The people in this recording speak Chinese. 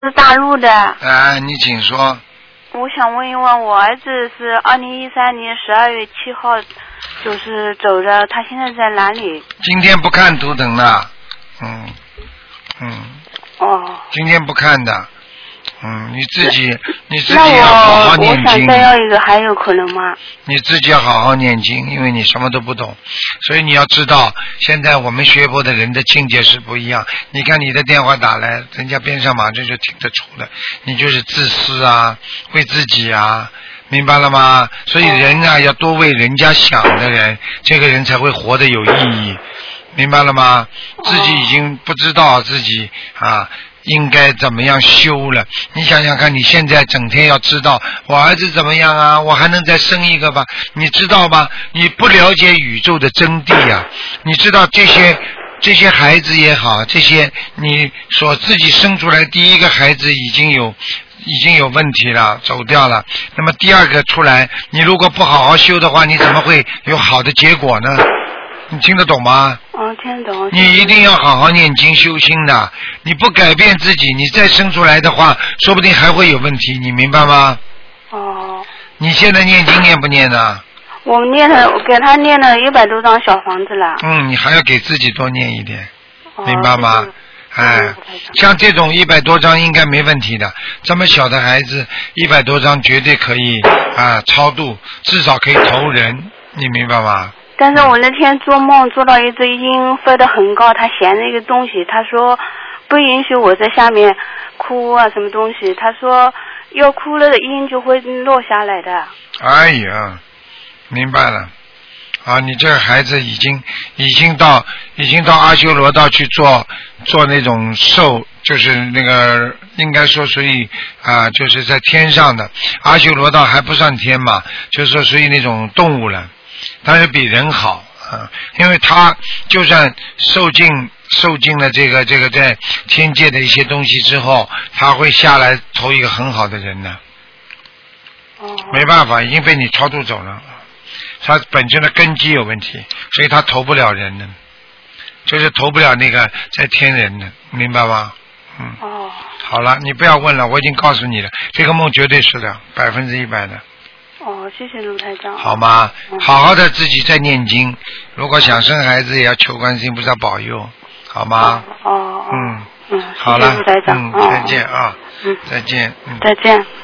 是大陆的。 你请说。 我想问一问，我儿子是2013年12月7号就是走的，他现在在哪里？ 今天不看图腾的，今天不看的，你自己要好好念经。 那我想再要一个，还有可能吗？ 你自己要好好念经，因为你什么都不懂，所以你要知道，现在我们学佛的人的境界是不一样。你看你的电话打来，人家边上马上就听得出的，你就是自私啊，为自己啊，明白了吗？所以人啊，要多为人家想的人，这个人才会活得有意义，明白了吗？自己已经不知道自己应该怎么样修了。你想想看，你现在整天要知道我儿子怎么样啊，我还能再生一个吧，你知道吗？你不了解宇宙的真谛啊，你知道这些孩子也好，这些你所自己生出来第一个孩子已经有问题了，走掉了，那么第二个出来，你如果不好好修的话，你怎么会有好的结果呢？你听得懂吗？ 听得懂。 你一定要好好念经修心的，你不改变自己，你再生出来的话，说不定还会有问题，你明白吗？你现在念经念不念呢？ 我给他念了100多张小房子了。 你还要给自己多念一点，明白吗？像这种100多张应该没问题的，这么小的孩子100多张绝对可以超度，至少可以投人，你明白吗？ 但是我那天做梦做到一只鹰飞得很高，它衔着一个东西，他说不允许我在下面哭啊什么东西，他说要哭了的鹰就会落下来的。 哎呀，明白了你这个孩子已经到阿修罗道去做那种兽，就是那个应该说属于就是在天上的，阿修罗道还不算天嘛，就是说属于那种动物了，但是比人好因为他就算受尽了这个在天界的一些东西之后，他会下来投一个很好的人呢。没办法，已经被你超度走了，他本身的根基有问题，所以他投不了人呢，就是投不了那个在天人的，明白吗？好了，你不要问了，我已经告诉你了，这个梦绝对是的，100%的。 谢谢卢台长。 好吗？好好的自己在念经，如果想生孩子也要求观世音菩萨保佑，好吗？ 好了。 谢谢卢台长。再见啊。再见。 再见。